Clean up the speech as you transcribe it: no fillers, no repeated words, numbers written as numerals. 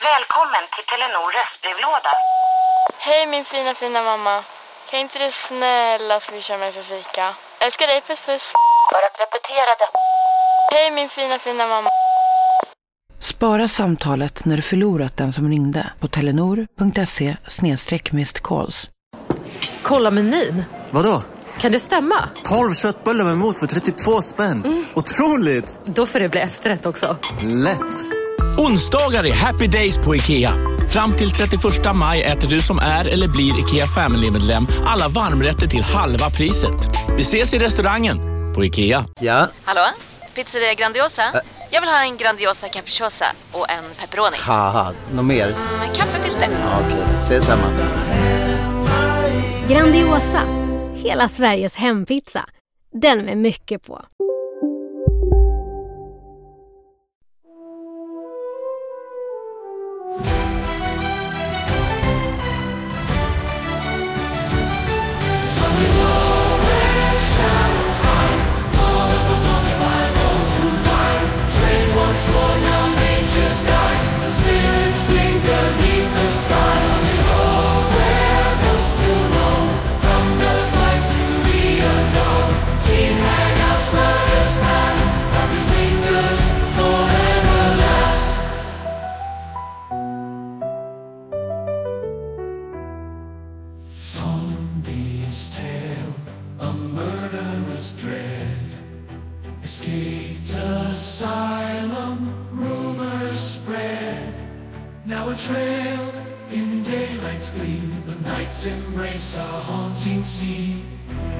Välkommen till Telenor röstbrevlåda. Hej min fina mamma. Kan inte du snälla swisha mig för fika? Älskar dig, puss puss. För att repetera det. Hej min fina mamma. Spara samtalet när du förlorat den som ringde på telenor.se/missed-calls. Kolla menyn. Vadå? Kan det stämma? 12 köttbullar med mos för 32 spänn. Otroligt! Då får det bli efterrätt också. Lätt! Onsdagar är happy days på IKEA. Fram till 31 maj äter du som är eller blir IKEA Family-medlem alla varmrätter till halva priset. Vi ses i restaurangen på IKEA. Ja? Hallå? Pizzeria Grandiosa? Jag vill ha en Grandiosa capriciosa och en pepperoni. Haha, något mer? Kaffefilter. Ja, okej, ses samma. Grandiosa, hela Sveriges hempizza. Den med mycket på. Escaped asylum, rumors spread. Now a trail in daylight's gleam, the night's embrace a haunting scene.